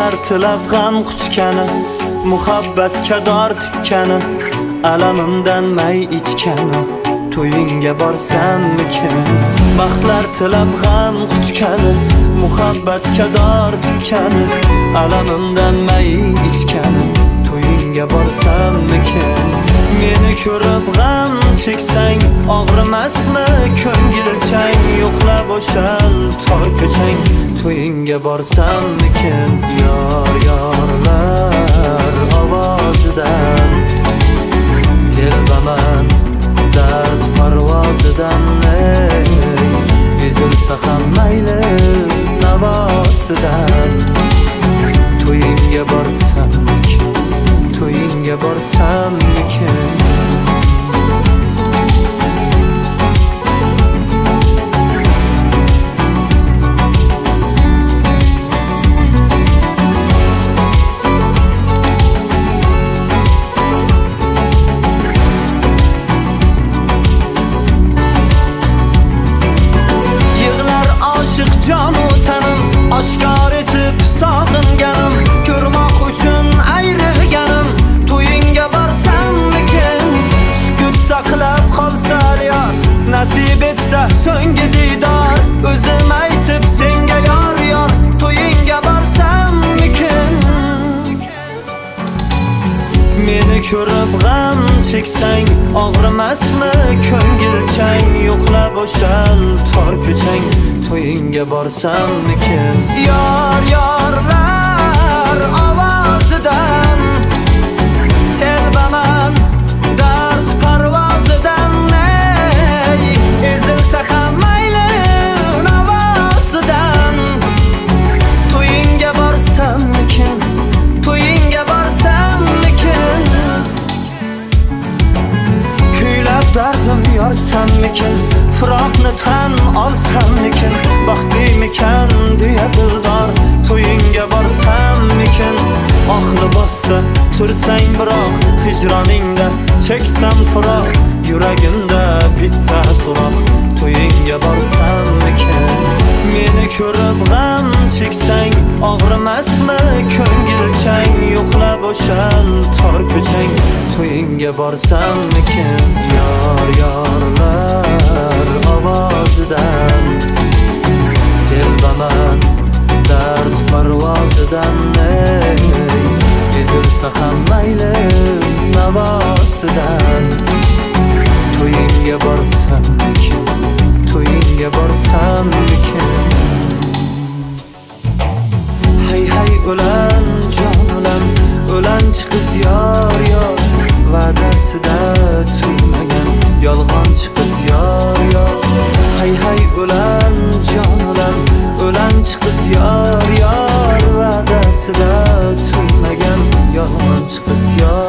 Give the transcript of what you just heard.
Baxtlar tilab g'am quchgani, muhabbatga dor tikkani, alamimdan may ichgani, to'yingga borsammikin? Baxtlar tilab g'am quchgani, muhabbatga dor tikkani, alamimdan may ichgani, to'yingga borsammikin? Meni ko'rib g'am cheksang og'rimasmi ko'ngilchang? Yo'qlab o'shal tor ko'chang, to'yingga borsammikin? Yorlar ovozidan telbaman dard parvozidan, ezilsa ham mayli navosidan. To'yingga borsammikin? To'yingga borsammikin? Aşık canu tanım, oshkor etib sog'inganim, ko'rmoq uchun ayrılganim, to'yingga borsammikin? Sukut saqlab qolsa yor, nasib etsa so'nggi diydor, o'zim aytib senga yor yor, to'yingga borsammikin? Meni ko'rib g'am cheksang og'rimasmi ko'ngilchang? Yo'qlab o'shal tor ko'chang, to'yingga borsammikin? Yorlar ovozidan telbaman dard parvozidan, ezilsa ham mayli navosidan. To'yingga borsammikin? To'yingga borsammikin? Kuylab dardim yorsammikin? Firoqni tan olsammikin? Baxtlimikan deya dildor, to'yingga borsammikin? Oqli bossa tursang biroq, hijroningda cheksam firoq, yuragimda bitta so'roq, to'yingga borsammikin? Meni ko'rib g'am cheksang og'rimasmi ko'ngilchang? Yo'qlab o'shal tor ko'chang, to'yingga borsammikin? Yorlar ovozidan telbaman dard parvozidan, ezilsa ham mayli navosidan. To'yingga borsammikin? To'yingga borsammikin? Hay hay o'lan jonim, o'lanchi qiz yor yor, va'dasida tuymagan yolg'onchi qiz yor yor. Hay hay o'lan jonim, o'lanchi qiz yor yor, va'dasida tuymagan yolg'onchi qiz yor.